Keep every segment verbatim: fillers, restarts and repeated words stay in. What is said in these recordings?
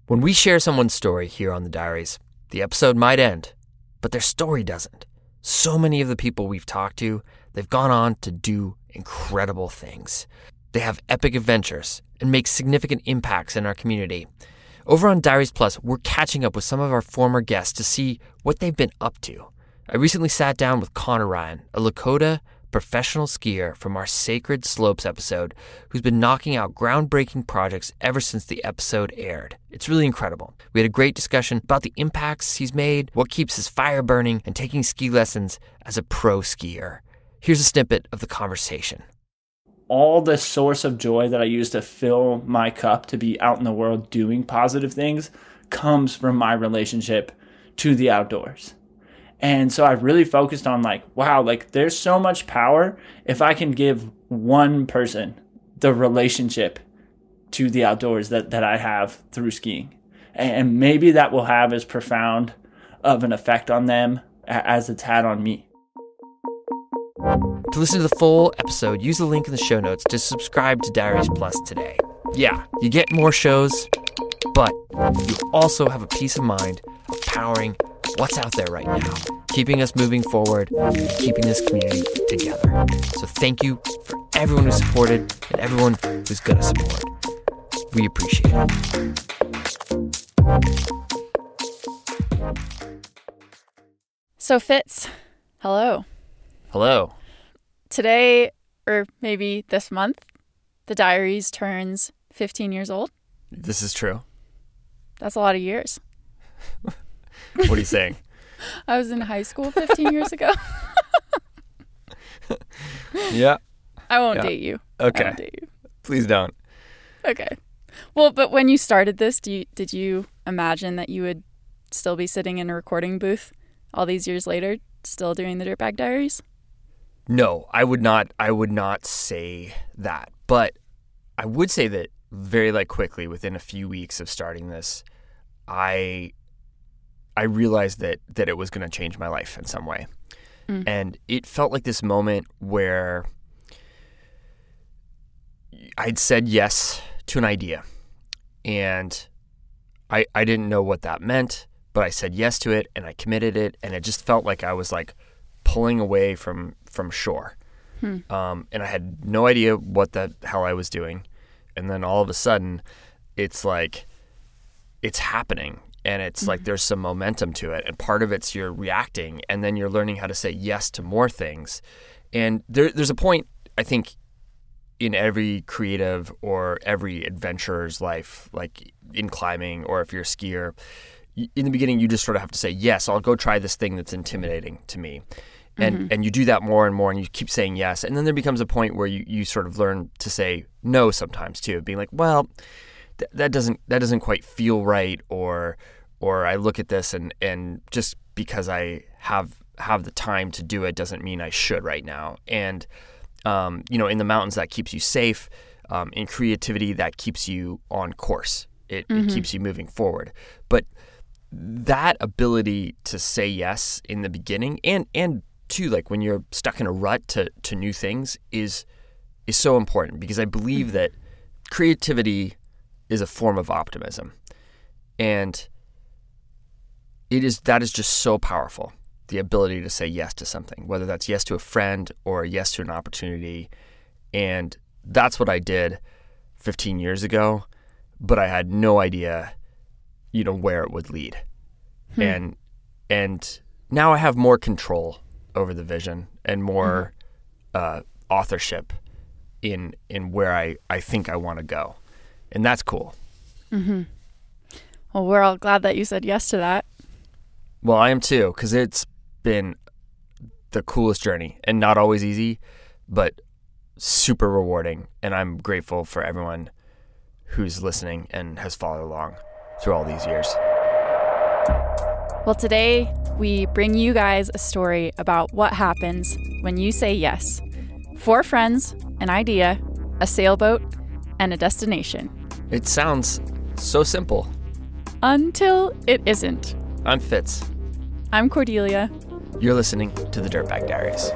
When we share someone's story here on the Diaries, the episode might end, but their story doesn't. So many of the people we've talked to, they've gone on to do incredible things. They have epic adventures and make significant impacts in our community. Over on Diaries Plus, we're catching up with some of our former guests to see what they've been up to. I recently sat down with Connor Ryan, a Lakota professional skier from our Sacred Slopes episode, who's been knocking out groundbreaking projects ever since the episode aired. It's really incredible. We had a great discussion about the impacts he's made, what keeps his fire burning, and taking ski lessons as a pro skier. Here's a snippet of the conversation. All the source of joy that I use to fill my cup to be out in the world doing positive things comes from my relationship to the outdoors. And so I really focused on like, wow, like there's so much power if I can give one person the relationship to the outdoors that, that I have through skiing. And maybe that will have as profound of an effect on them as it's had on me. To listen to the full episode, use the link in the show notes to subscribe to Diaries Plus today. Yeah, you get more shows, but you also have a peace of mind of powering what's out there right now, keeping us moving forward, keeping this community together. So thank you for everyone who supported and everyone who's going to support. We appreciate it. So Fitz, hello. Hello. Today, or maybe this month, the Diaries turns fifteen years old. This is true. That's a lot of years. What are you saying? I was in high school fifteen years ago. Yeah. I won't yeah. date you. Okay. I won't date you. Please don't. Okay. Well, but when you started this, do you, did you imagine that you would still be sitting in a recording booth all these years later, still doing the Dirtbag Diaries? No, I would not. I would not say that. But I would say that very like quickly, within a few weeks of starting this, I I realized that that it was going to change my life in some way. Mm. And it felt like this moment where I'd said yes to an idea. And I I didn't know what that meant, but I said yes to it and I committed it, and it just felt like I was like pulling away from from shore. Hmm. Um, and I had no idea what the hell I was doing. And then all of a sudden, it's like, it's happening. And it's mm-hmm. like there's some momentum to it. And part of it's you're reacting, and then you're learning how to say yes to more things. And there, there's a point, I think, in every creative or every adventurer's life, like in climbing or if you're a skier, in the beginning, you just sort of have to say, yes, I'll go try this thing that's intimidating to me. And mm-hmm. and you do that more and more, and you keep saying yes. And then there becomes a point where you, you sort of learn to say no sometimes too, being like, well, th- that doesn't that doesn't quite feel right, or or I look at this and, and just because I have have the time to do it doesn't mean I should right now. And um, you know, in the mountains, that keeps you safe. Um, in creativity, that keeps you on course. It, mm-hmm. it keeps you moving forward. But that ability to say yes in the beginning, and and too, like when you're stuck in a rut to, to new things, is is so important, because I believe that creativity is a form of optimism, and it is that is just so powerful. The ability to say yes to something, whether that's yes to a friend or yes to an opportunity, and that's what I did fifteen years ago, but I had no idea, you know, where it would lead, hmm. and and now I have more control over the vision and more mm-hmm. uh, authorship in in where I, I think I want to go. And that's cool. Mm-hmm. Well, we're all glad that you said yes to that. Well, I am too, because it's been the coolest journey, and not always easy, but super rewarding. And I'm grateful for everyone who's listening and has followed along through all these years. Well, today we bring you guys a story about what happens when you say yes. Four friends, an idea, a sailboat, and a destination. It sounds so simple. Until it isn't. I'm Fitz. I'm Cordelia. You're listening to the Dirtbag Diaries.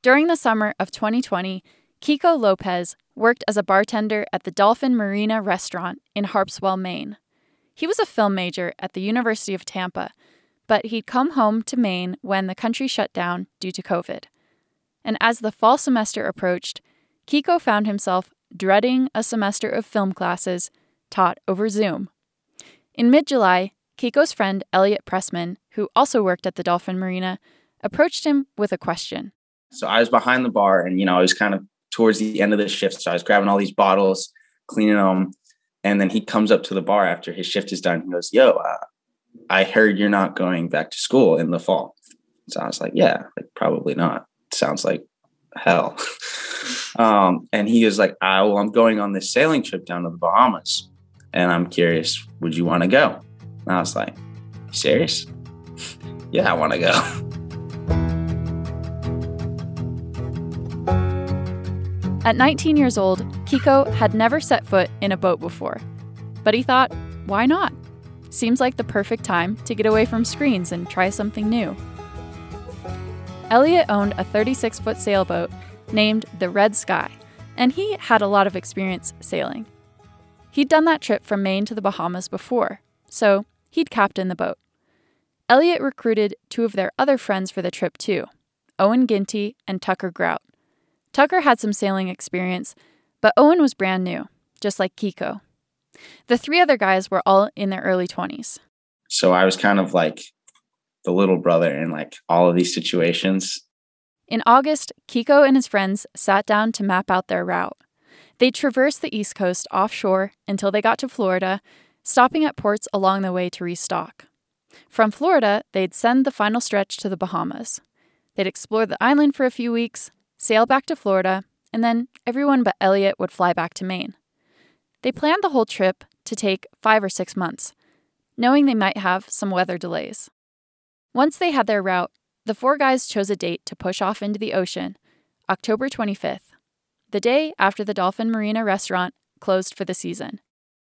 During the summer of twenty twenty, Kiko Lopez worked as a bartender at the Dolphin Marina restaurant in Harpswell, Maine. He was a film major at the University of Tampa, but he'd come home to Maine when the country shut down due to COVID. And as the fall semester approached, Kiko found himself dreading a semester of film classes taught over Zoom. In mid-July, Kiko's friend Elliot Pressman, who also worked at the Dolphin Marina, approached him with a question. So I was behind the bar and, you know, I was kind of towards the end of the shift. So I was grabbing all these bottles, cleaning them. And then he comes up to the bar after his shift is done. He goes, yo, uh, I heard you're not going back to school in the fall. So I was like, yeah, like, probably not. Sounds like hell. um, and he was like, I, well, I'm going on this sailing trip down to the Bahamas. And I'm curious, would you want to go? And I was like, serious? Yeah, I want to go. At nineteen years old, Kiko had never set foot in a boat before. But he thought, why not? Seems like the perfect time to get away from screens and try something new. Elliot owned a thirty-six foot sailboat named the Red Sky, and he had a lot of experience sailing. He'd done that trip from Maine to the Bahamas before, so he'd captained the boat. Elliot recruited two of their other friends for the trip too, Owen Ginty and Tucker Grout. Tucker had some sailing experience, but Owen was brand new, just like Kiko. The three other guys were all in their early twenties. So I was kind of like the little brother in like all of these situations. In August, Kiko and his friends sat down to map out their route. They traversed the East Coast offshore until they got to Florida, stopping at ports along the way to restock. From Florida, they'd send the final stretch to the Bahamas. They'd explore the island for a few weeks, sail back to Florida, and then everyone but Elliot would fly back to Maine. They planned the whole trip to take five or six months, knowing they might have some weather delays. Once they had their route, the four guys chose a date to push off into the ocean, October twenty-fifth, the day after the Dolphin Marina restaurant closed for the season.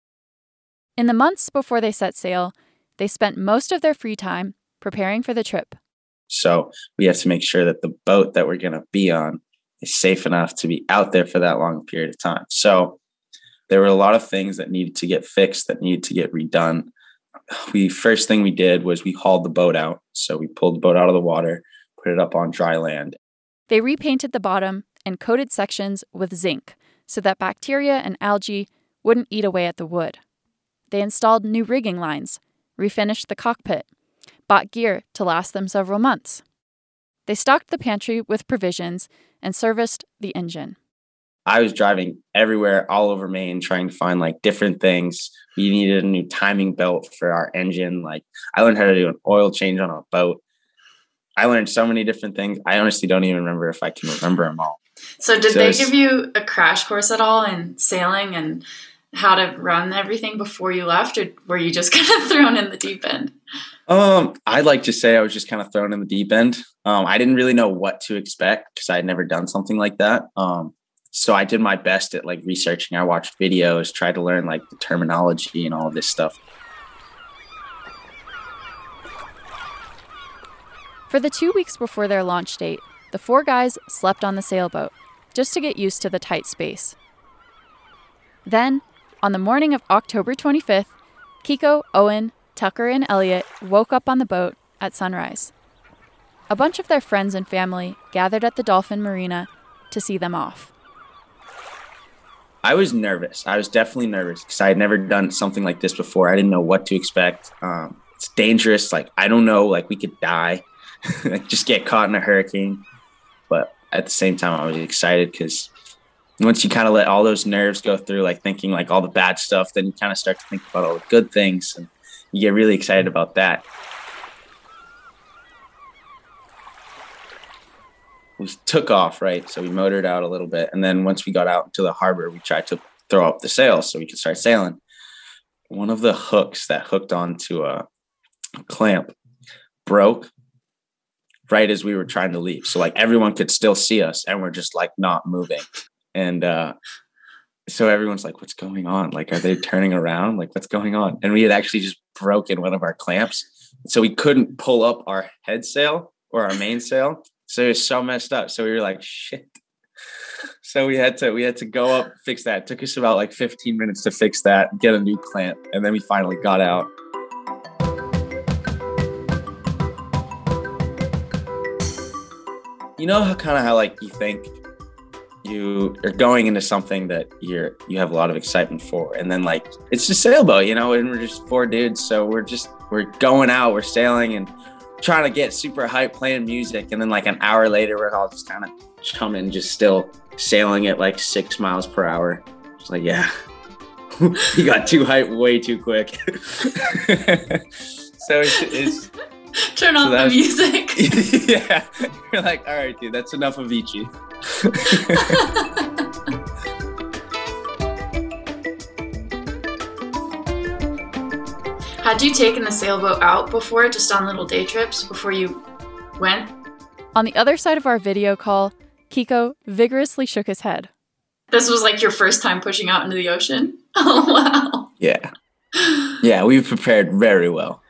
In the months before they set sail, they spent most of their free time preparing for the trip. So we have to make sure that the boat that we're going to be on is safe enough to be out there for that long period of time. So there were a lot of things that needed to get fixed, that needed to get redone. We first thing we did was we hauled the boat out. So we pulled the boat out of the water, put it up on dry land. They repainted the bottom and coated sections with zinc so that bacteria and algae wouldn't eat away at the wood. They installed new rigging lines, refinished the cockpit, bought gear to last them several months. They stocked the pantry with provisions and serviced the engine. I was driving everywhere, all over Maine, trying to find like different things. We needed a new timing belt for our engine. Like I learned how to do an oil change on a boat. I learned so many different things. I honestly don't even remember if I can remember them all. So did So they it's- give you a crash course at all in sailing and how to run everything before you left, or were you just kind of thrown in the deep end? Um, I'd like to say I was just kind of thrown in the deep end. Um, I didn't really know what to expect because I had never done something like that. Um, so I did my best at like researching. I watched videos, tried to learn like the terminology and all of this stuff. For the two weeks before their launch date, the four guys slept on the sailboat, just to get used to the tight space. Then, on the morning of October twenty-fifth, Kiko, Owen, Tucker, and Elliot woke up on the boat at sunrise. A bunch of their friends and family gathered at the Dolphin Marina to see them off. I was nervous. I was definitely nervous because I had never done something like this before. I didn't know what to expect. Um, it's dangerous. Like, I don't know, like we could die, just get caught in a hurricane. But at the same time, I was excited because once you kind of let all those nerves go through, like thinking like all the bad stuff, then you kind of start to think about all the good things and you get really excited about that. We took off, right? So we motored out a little bit. And then once we got out into the harbor, we tried to throw up the sails so we could start sailing. One of the hooks that hooked onto a clamp broke right as we were trying to leave. So like everyone could still see us and we're just like not moving. And uh, so everyone's like, what's going on? Like, are they turning around? Like, what's going on? And we had actually just broken one of our clamps. So we couldn't pull up our head sail or our main sail. So it was so messed up. So we were like, shit. So we had to we had to go up, fix that. It took us about like fifteen minutes to fix that, get a new clamp, and then we finally got out. You know how kind of how like you think you are going into something that you're you have a lot of excitement for, and then like it's a sailboat, you know, and we're just four dudes, so we're just we're going out, we're sailing and trying to get super hype, playing music, and then like an hour later we're all just kind of chumming, just still sailing at like six miles per hour. It's like, yeah, you got too hype way too quick. So it's, it's turn off so the was, music. Yeah, you're like, all right, dude, that's enough of Avicii. Had you taken the sailboat out before, just on little day trips before you went? On the other side of our video call, Kiko vigorously shook his head. This was like your first time pushing out into the ocean? Oh, wow. Yeah. Yeah, we prepared very well.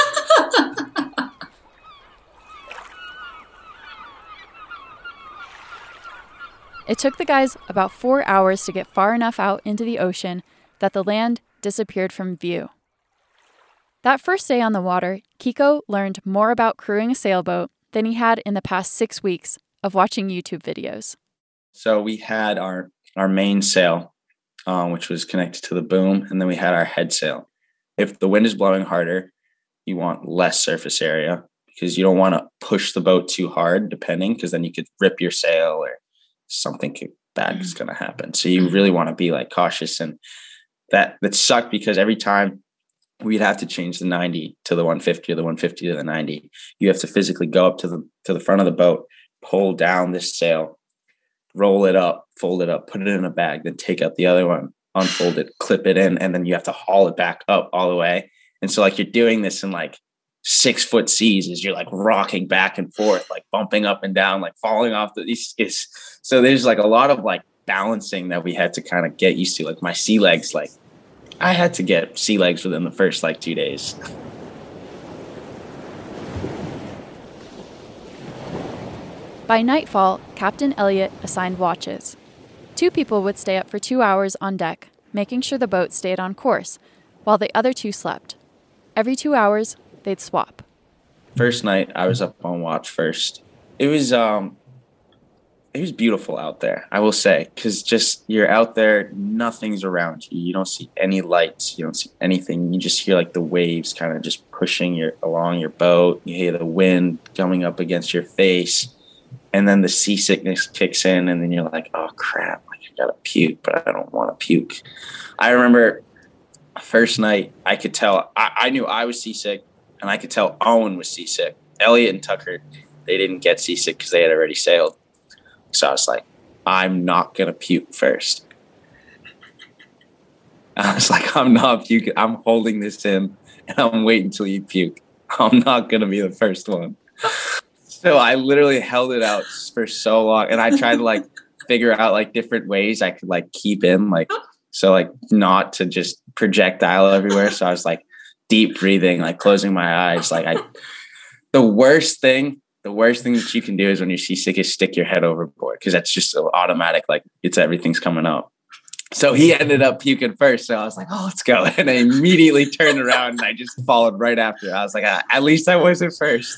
It took the guys about four hours to get far enough out into the ocean that the land disappeared from view. That first day on the water, Kiko learned more about crewing a sailboat than he had in the past six weeks of watching YouTube videos. So we had our, our main sail, um, which was connected to the boom, and then we had our head sail. If the wind is blowing harder, you want less surface area because you don't want to push the boat too hard, depending, because then you could rip your sail or something bad is going to happen. So you really want to be like cautious, and that that sucked because every time we'd have to change the ninety to the one fifty or the one fifty to the ninety, you have to physically go up to the to the front of the boat, pull down this sail, roll it up, fold it up, put it in a bag, then take out the other one, unfold it, clip it in, and then you have to haul it back up all the way. And so like you're doing this in like six foot seas as you're like rocking back and forth, like bumping up and down, like falling off the it's, it's so there's like a lot of like balancing that we had to kind of get used to. Like my sea legs, like I had to get sea legs within the first like two days. By nightfall, Captain Elliott assigned watches. Two people would stay up for two hours on deck, making sure the boat stayed on course, while the other two slept. Every two hours, they'd swap. First night, I was up on watch first. It was um, it was beautiful out there, I will say, because just you're out there, nothing's around you. You don't see any lights. You don't see anything. You just hear like the waves kind of just pushing your along your boat. You hear the wind coming up against your face, and then the seasickness kicks in, and then you're like, oh crap, like I gotta puke, but I don't want to puke. I remember first night, I could tell I, I knew I was seasick. And I could tell Owen was seasick. Elliot and Tucker, they didn't get seasick because they had already sailed. So I was like, I'm not going to puke first. I was like, I'm not puking. I'm holding this in, and I'm waiting until you puke. I'm not going to be the first one. So I literally held it out for so long. And I tried to, like, figure out, like, different ways I could, like, keep in, like, so, like, not to just projectile everywhere. So I was, like, deep breathing, like closing my eyes. Like I, the worst thing, the worst thing that you can do is when you're seasick is stick your head overboard, because that's just so automatic. Like it's everything's coming up. So he ended up puking first. So I was like, oh, let's go. And I immediately turned around and I just followed right after. I was like, ah, at least I wasn't first.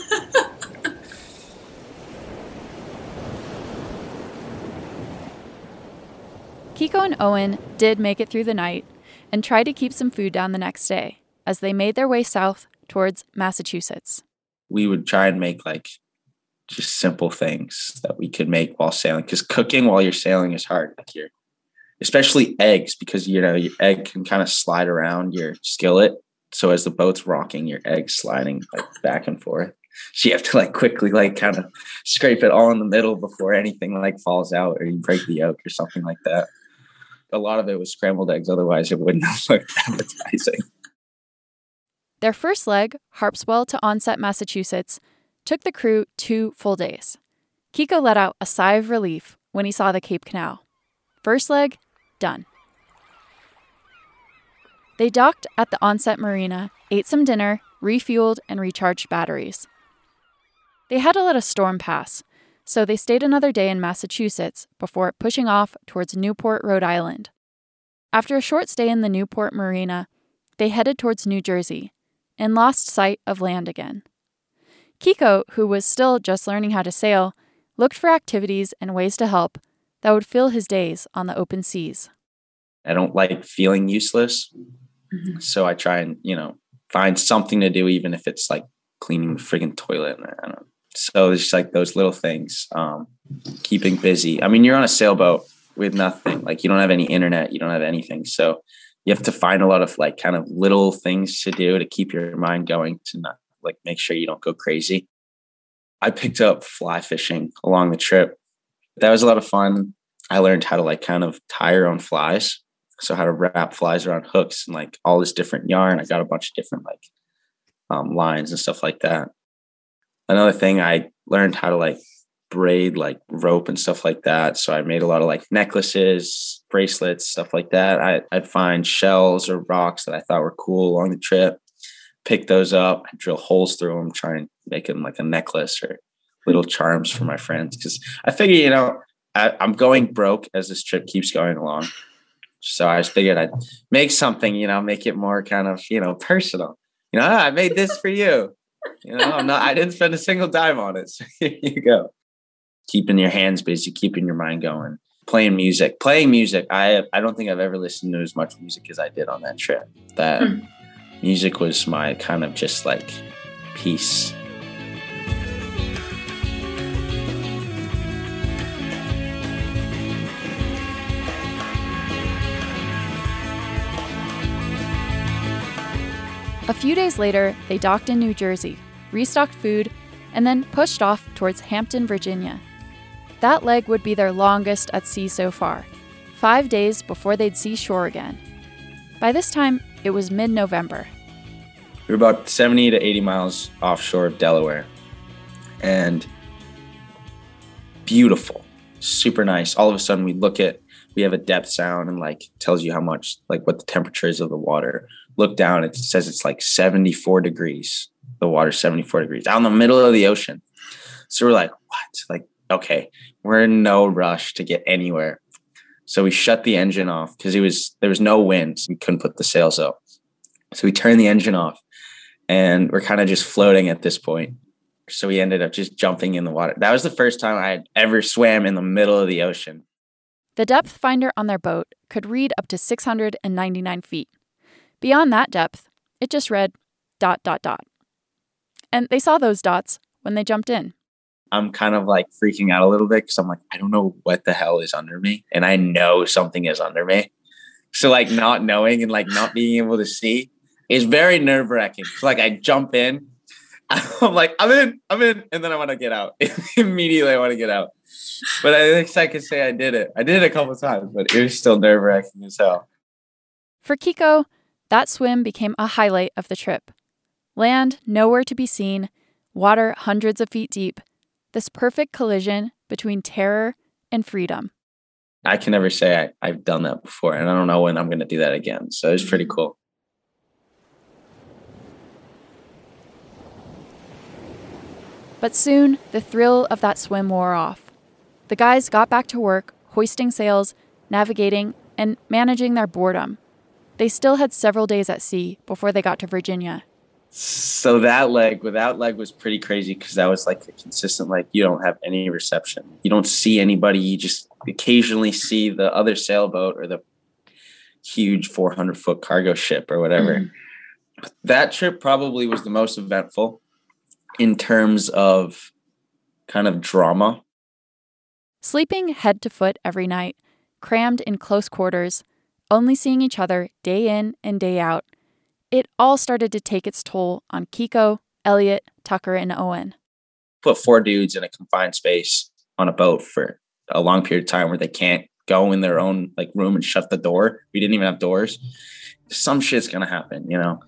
Kiko and Owen did make it through the night and tried to keep some food down the next day as they made their way south towards Massachusetts. We would try and make like just simple things that we could make while sailing, because cooking while you're sailing is hard. Like you're, especially eggs, because you know your egg can kind of slide around your skillet. So as the boat's rocking, your egg's sliding like back and forth. So you have to like quickly like kind of scrape it all in the middle before anything like falls out or you break the yolk or something like that. A lot of it was scrambled eggs, otherwise it wouldn't have looked appetizing. Their first leg, Harpswell to Onset, Massachusetts, took the crew two full days. Kiko let out a sigh of relief when he saw the Cape Canal. First leg, done. They docked at the Onset Marina, ate some dinner, refueled, and recharged batteries. They had to let a storm pass, so they stayed another day in Massachusetts before pushing off towards Newport, Rhode Island. After a short stay in the Newport Marina, they headed towards New Jersey and lost sight of land again. Kiko, who was still just learning how to sail, looked for activities and ways to help that would fill his days on the open seas. I don't like feeling useless. Mm-hmm. So I try and, you know, find something to do, even if it's like cleaning the friggin' toilet. I don't know. So it's just like those little things, um, keeping busy. I mean, you're on a sailboat with nothing. Like, you don't have any internet, you don't have anything. So you have to find a lot of like kind of little things to do to keep your mind going, to not like make sure you don't go crazy. I picked up fly fishing along the trip. That was a lot of fun. I learned how to like kind of tie your own flies. So how to wrap flies around hooks and like all this different yarn. I got a bunch of different like um, lines and stuff like that. Another thing, I learned how to like braid like rope and stuff like that. So I made a lot of like necklaces, bracelets, stuff like that. I, I'd find shells or rocks that I thought were cool along the trip, pick those up, I'd drill holes through them, try and make them like a necklace or little charms for my friends. Because I figure, you know, I, I'm going broke as this trip keeps going along. So I just figured I'd make something, you know, make it more kind of, you know, personal. You know, I made this for you. You know, I'm not, I didn't spend a single dime on it. So here you go. Keeping your hands busy, keeping your mind going, playing music, playing music. I I don't think I've ever listened to as much music as I did on that trip. That hmm. music was my kind of just like peace. A few days later, they docked in New Jersey, restocked food, and then pushed off towards Hampton, Virginia. That leg would be their longest at sea so far, five days before they'd see shore again. By this time, it was mid-November. We were about seventy to eighty miles offshore of Delaware, and beautiful, super nice. All of a sudden, we look at, we have a depth sound and like tells you how much, like what the temperature is of the water. Look down, it says it's like seventy-four degrees. The water's seventy-four degrees out in the middle of the ocean. So we're like, what? Like, okay, we're in no rush to get anywhere. So we shut the engine off because it was there was no wind. So we couldn't put the sails up. So we turned the engine off and we're kind of just floating at this point. So we ended up just jumping in the water. That was the first time I had ever swam in the middle of the ocean. The depth finder on their boat could read up to six hundred ninety-nine feet. Beyond that depth, it just read dot, dot, dot. And they saw those dots when they jumped in. I'm kind of like freaking out a little bit because I'm like, I don't know what the hell is under me. And I know something is under me. So like not knowing and like not being able to see is very nerve wracking. So like I jump in, I'm like, I'm in, I'm in. And then I want to get out. Immediately I want to get out. But I think I could say I did it. I did it a couple of times, but it was still nerve wracking as hell. For Kiko, that swim became a highlight of the trip. Land nowhere to be seen, water hundreds of feet deep, this perfect collision between terror and freedom. I can never say I, I've done that before, and I don't know when I'm going to do that again. So it's pretty cool. But soon, the thrill of that swim wore off. The guys got back to work, hoisting sails, navigating, and managing their boredom. They still had several days at sea before they got to Virginia. So that leg, well, that leg was pretty crazy because that was like a consistent, like you don't have any reception. You don't see anybody. You just occasionally see the other sailboat or the huge four hundred foot cargo ship or whatever. Mm-hmm. That trip probably was the most eventful in terms of kind of drama. Sleeping head to foot every night, crammed in close quarters, only seeing each other day in and day out. It all started to take its toll on Kiko, Elliot, Tucker, and Owen. Put four dudes in a confined space on a boat for a long period of time where they can't go in their own like room and shut the door. We didn't even have doors. Some shit's gonna happen, you know.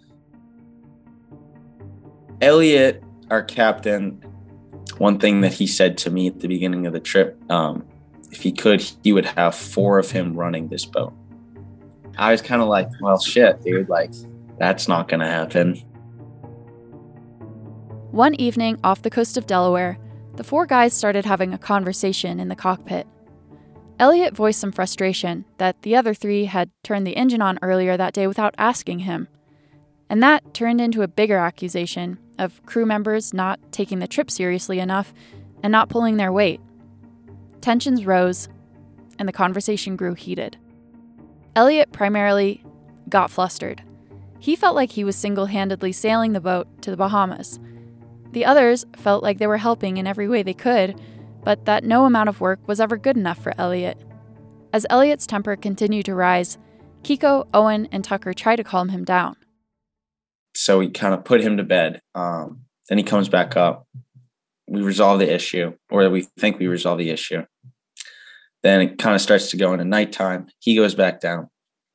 Elliot, our captain, one thing that he said to me at the beginning of the trip, um, if he could, he would have four of him running this boat. I was kind of like, well, shit, dude, like, that's not going to happen. One evening off the coast of Delaware, the four guys started having a conversation in the cockpit. Elliot voiced some frustration that the other three had turned the engine on earlier that day without asking him. And that turned into a bigger accusation of crew members not taking the trip seriously enough and not pulling their weight. Tensions rose, and the conversation grew heated. Elliot primarily got flustered. He felt like he was single-handedly sailing the boat to the Bahamas. The others felt like they were helping in every way they could, but that no amount of work was ever good enough for Elliot. As Elliot's temper continued to rise, Kiko, Owen, and Tucker tried to calm him down. So we kind of put him to bed. Um, then he comes back up. We resolve the issue, or we think we resolve the issue. Then it kind of starts to go into nighttime. He goes back down.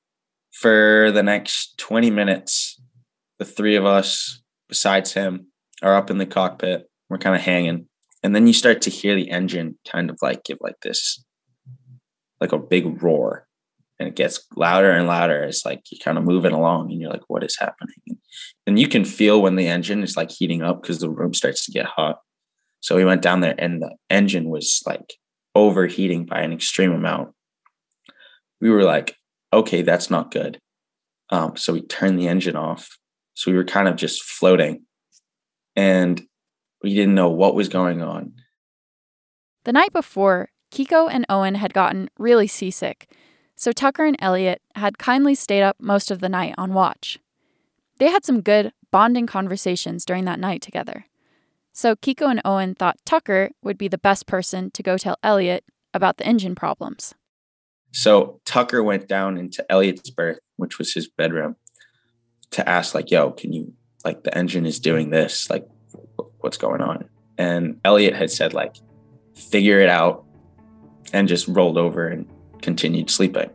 For the next twenty minutes, the three of us, besides him, are up in the cockpit. We're kind of hanging. And then you start to hear the engine kind of like give like this, like a big roar. And it gets louder and louder. It's like you're kind of moving along and you're like, what is happening? And you can feel when the engine is like heating up because the room starts to get hot. So we went down there and the engine was like overheating by an extreme amount. We were like, okay, that's not good. Um, so we turned the engine off. So we were kind of just floating and we didn't know what was going on. The night before, Kiko and Owen had gotten really seasick, so Tucker and Elliot had kindly stayed up most of the night on watch. They had some good bonding conversations during that night together. So Kiko and Owen thought Tucker would be the best person to go tell Elliot about the engine problems. So Tucker went down into Elliot's berth, which was his bedroom, to ask like, yo, can you, like the engine is doing this, like what's going on? And Elliot had said like, figure it out, and just rolled over and continued sleeping.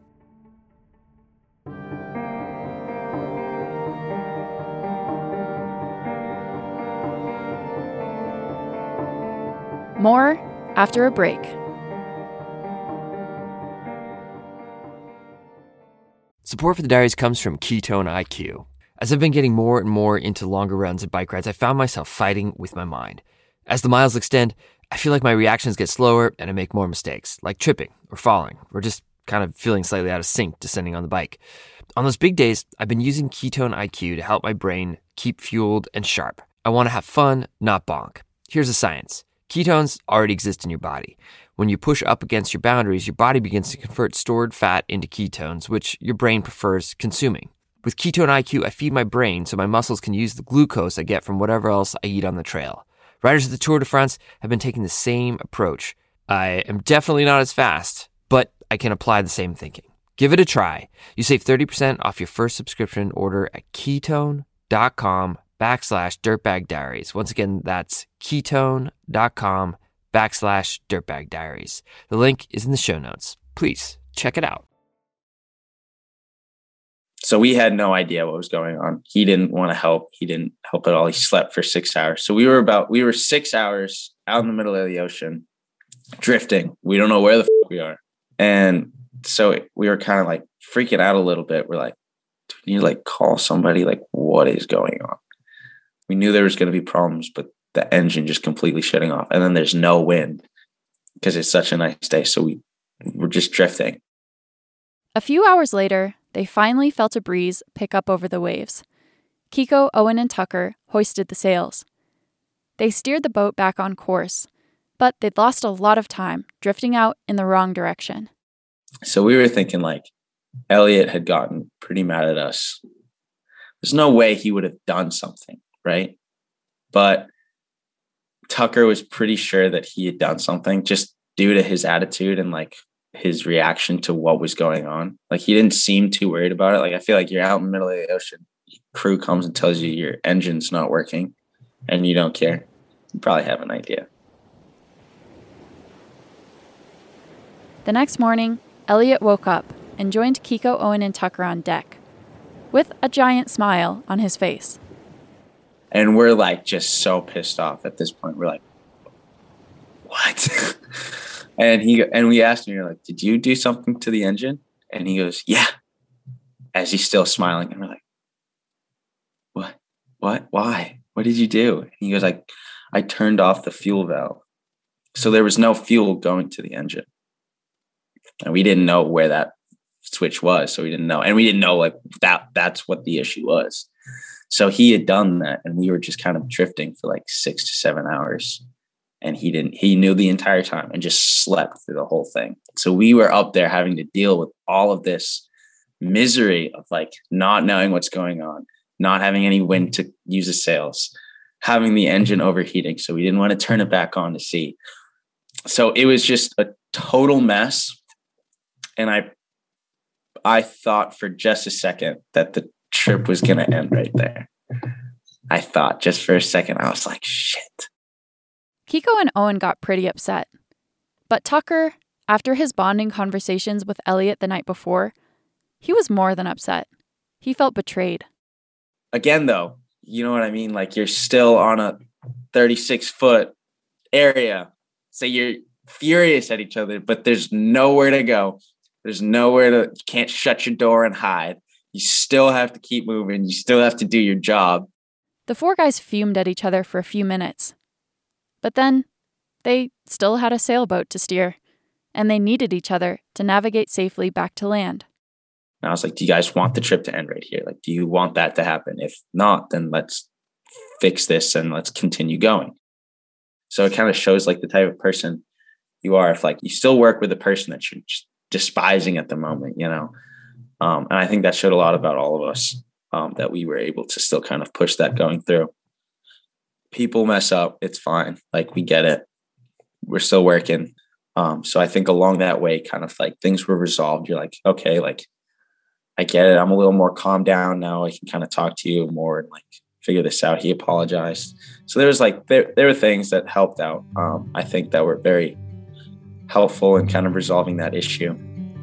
More after a break. Support for the Diaries comes from Ketone I Q. As I've been getting more and more into longer runs and bike rides, I found myself fighting with my mind. As the miles extend, I feel like my reactions get slower and I make more mistakes, like tripping or falling, or just kind of feeling slightly out of sync descending on the bike. On those big days, I've been using Ketone I Q to help my brain keep fueled and sharp. I want to have fun, not bonk. Here's the science. Ketones already exist in your body. When you push up against your boundaries, your body begins to convert stored fat into ketones, which your brain prefers consuming. With Ketone I Q, I feed my brain so my muscles can use the glucose I get from whatever else I eat on the trail. Riders at the Tour de France have been taking the same approach. I am definitely not as fast, but I can apply the same thinking. Give it a try. You save thirty percent off your first subscription order at ketone.com backslash dirtbag diaries. Once again, that's ketone.com backslash dirtbag diaries. The link is in the show notes. Please check it out. So we had no idea what was going on. He didn't want to help. He didn't help at all. He slept for six hours. So we were about, we were six hours out in the middle of the ocean, drifting. We don't know where the fuck we are. And so we were kind of like freaking out a little bit. We're like, do we need to like call somebody? Like, what is going on? We knew there was going to be problems, but the engine just completely shutting off. And then there's no wind because it's such a nice day. So we were just drifting. A few hours later, they finally felt a breeze pick up over the waves. Kiko, Owen, and Tucker hoisted the sails. They steered the boat back on course, but they'd lost a lot of time, drifting out in the wrong direction. So we were thinking like Elliot had gotten pretty mad at us. There's no way he would have done something, right? But Tucker was pretty sure that he had done something just due to his attitude and like his reaction to what was going on. Like he didn't seem too worried about it. Like I feel like you're out in the middle of the ocean, crew comes and tells you your engine's not working and you don't care. You probably have an idea. The next morning, Elliot woke up and joined Kiko, Owen, and Tucker on deck, with a giant smile on his face. And we're like just so pissed off at this point. We're like, what? And he and we asked him, you're like, did you do something to the engine? And he goes, yeah. As he's still smiling. And we're like, what? What? Why? what did you do? And he goes, like, I turned off the fuel valve. So there was no fuel going to the engine. And we didn't know where that switch was. So we didn't know. And we didn't know like that, that's what the issue was. So he had done that, and we were just kind of drifting for like six to seven hours. And he didn't, he knew the entire time and just slept through the whole thing. So we were up there having to deal with all of this misery of like not knowing what's going on, not having any wind to use the sails, having the engine overheating. So we didn't want to turn it back on to see. So it was just a total mess. And I, I thought for just a second that the trip was going to end right there. I thought just for a second, I was like, shit. Kiko and Owen got pretty upset. But Tucker, after his bonding conversations with Elliot the night before, he was more than upset. He felt betrayed. Again, though, you know what I mean? Like, you're still on a thirty-six foot area. So you're furious at each other, but there's nowhere to go. There's nowhere to, you can't shut your door and hide. You still have to keep moving. You still have to do your job. The four guys fumed at each other for a few minutes. But then they still had a sailboat to steer, and they needed each other to navigate safely back to land. And I was like, do you guys want the trip to end right here? Like, do you want that to happen? If not, then let's fix this and let's continue going. So it kind of shows like the type of person you are. If like you still work with a person that you're just despising at the moment, you know? Um, and I think that showed a lot about all of us, um, that we were able to still kind of push that going through. People mess up. It's fine. Like, we get it. We're still working. Um, so I think along that way, kind of like things were resolved. You're like, okay, like, I get it. I'm a little more calmed down now. I can kind of talk to you more and like figure this out. He apologized. So there was like, there, there were things that helped out. Um, I think that were very helpful in kind of resolving that issue.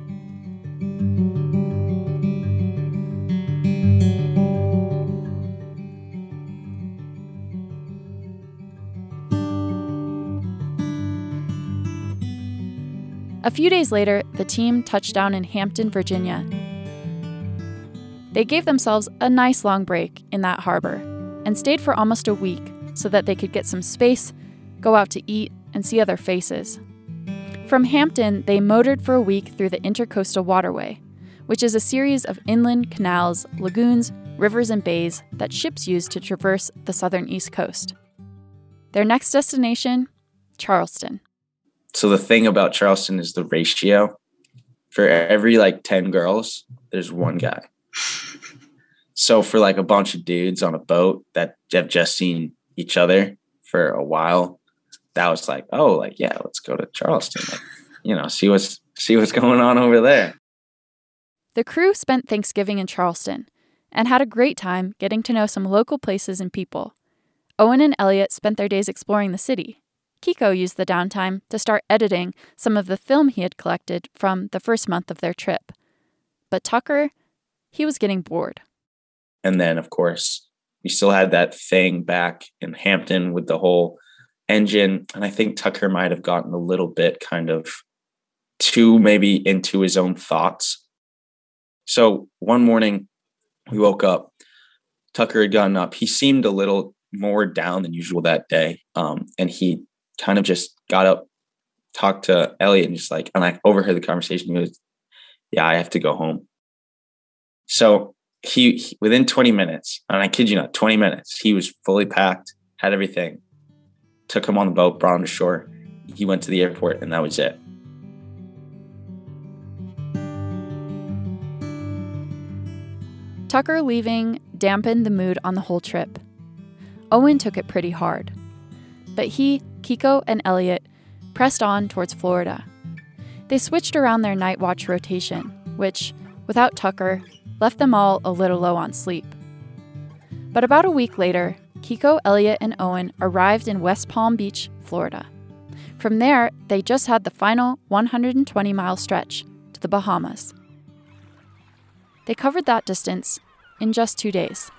A few days later, the team touched down in Hampton, Virginia. They gave themselves a nice long break in that harbor and stayed for almost a week so that they could get some space, go out to eat, and see other faces. From Hampton, they motored for a week through the Intercoastal Waterway, which is a series of inland canals, lagoons, rivers, and bays that ships use to traverse the southern East Coast. Their next destination, Charleston. So the thing about Charleston is the ratio. For every like ten girls, there's one guy. So for like a bunch of dudes on a boat that have just seen each other for a while, that was like, oh, like, yeah, let's go to Charleston. Like, you know, see what's see what's going on over there. The crew spent Thanksgiving in Charleston and had a great time getting to know some local places and people. Owen and Elliot spent their days exploring the city. Kiko used the downtime to start editing some of the film he had collected from the first month of their trip. But Tucker, he was getting bored. And then, of course, we still had that thing back in Hampton with the whole engine. And I think Tucker might have gotten a little bit kind of too maybe into his own thoughts. So one morning we woke up, Tucker had gotten up. He seemed a little more down than usual that day. Um, and he kind of just got up, talked to Elliot, and just like, and I overheard the conversation. He goes, yeah, I have to go home. So he, he within twenty minutes, and I kid you not, twenty minutes, he was fully packed, had everything, took him on the boat, brought him to shore. He went to the airport, and that was it. Tucker leaving dampened the mood on the whole trip. Owen took it pretty hard. But he, Kiko, and Elliot pressed on towards Florida. They switched around their night watch rotation, which, without Tucker, left them all a little low on sleep. But about a week later, Kiko, Elliot, and Owen arrived in West Palm Beach, Florida. From there, they just had the final one hundred twenty mile stretch to the Bahamas. They covered that distance in just two days.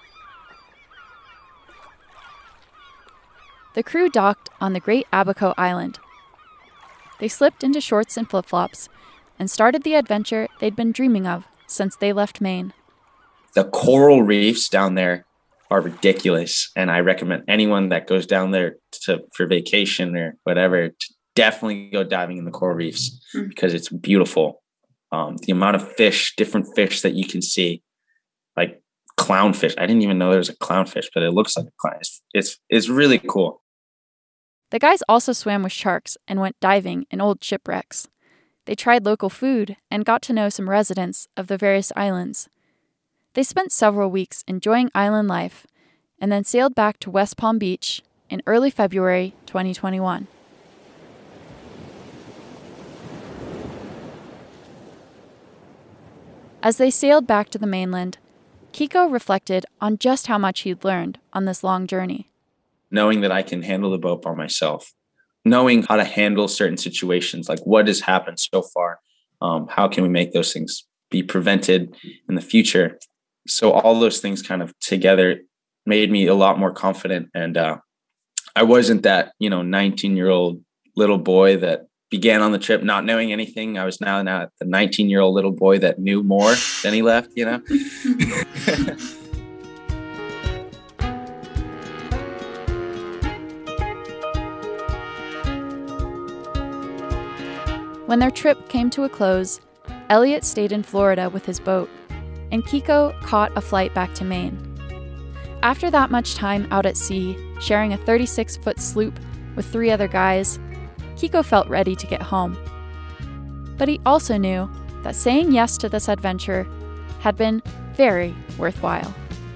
The crew docked on the Great Abaco Island. They slipped into shorts and flip-flops and started the adventure they'd been dreaming of since they left Maine. The coral reefs down there are ridiculous. And I recommend anyone that goes down there to for vacation or whatever to definitely go diving in the coral reefs mm-hmm. because it's beautiful. Um, the amount of fish, different fish that you can see, like clownfish. I didn't even know there was a clownfish, but it looks like a clown. It's, it's, it's really cool. The guys also swam with sharks and went diving in old shipwrecks. They tried local food and got to know some residents of the various islands. They spent several weeks enjoying island life and then sailed back to West Palm Beach in early February twenty twenty-one. As they sailed back to the mainland, Kiko reflected on just how much he'd learned on this long journey. Knowing that I can handle the boat by myself, knowing how to handle certain situations, like what has happened so far, um, how can we make those things be prevented in the future? So all those things kind of together made me a lot more confident. And uh, I wasn't that, you know, nineteen-year-old little boy that began on the trip not knowing anything. I was now, now the nineteen-year-old little boy that knew more than he left, you know? When their trip came to a close, Elliot stayed in Florida with his boat, and Kiko caught a flight back to Maine. After that much time out at sea, sharing a thirty-six foot sloop with three other guys, Kiko felt ready to get home. But he also knew that saying yes to this adventure had been very worthwhile.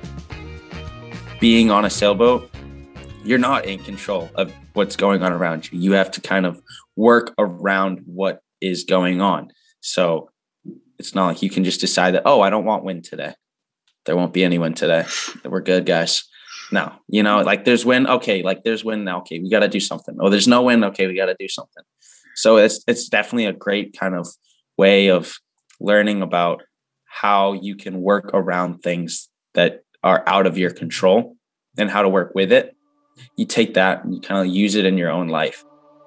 Being on a sailboat, you're not in control of what's going on around you. You have to kind of work around what is going on. So it's not like you can just decide that, oh, I don't want wind today. There won't be any wind today. We're good, guys. No, you know, like there's wind. Okay. Like there's wind now. Okay. We got to do something. Oh, there's no wind. Okay. We got to do something. So it's, it's definitely a great kind of way of learning about how you can work around things that are out of your control and how to work with it. You take that and you kind of use it in your own life.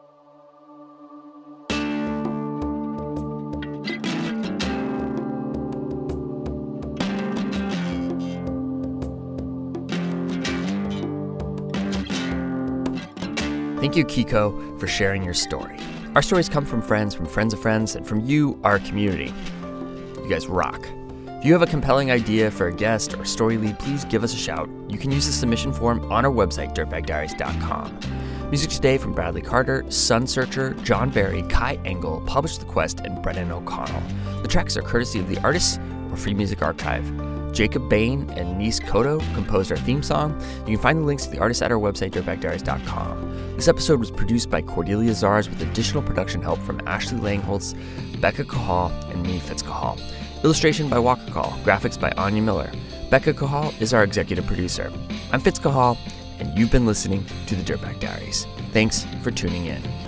Thank you, Kiko, for sharing your story. Our stories come from friends, from friends of friends, and from you, our community. You guys rock. If you have a compelling idea for a guest or a story lead, please give us a shout. You can use the submission form on our website, dirtbag diaries dot com. Music today from Bradley Carter, Sun Searcher, John Barry, Kai Engel, Publish the Quest, and Brendan O'Connell. The tracks are courtesy of the artists or Free Music Archive. Jacob Bain and Nis Koto composed our theme song. You can find the links to the artists at our website, dirtbag diaries dot com. This episode was produced by Cordelia Zars with additional production help from Ashley Langholtz, Becca Cahal, and me, Fitz Cahal. Illustration by Walker Call, graphics by Anya Miller. Becca Cahal is our executive producer. I'm Fitz Cahal, and you've been listening to the Dirtbag Diaries. Thanks for tuning in.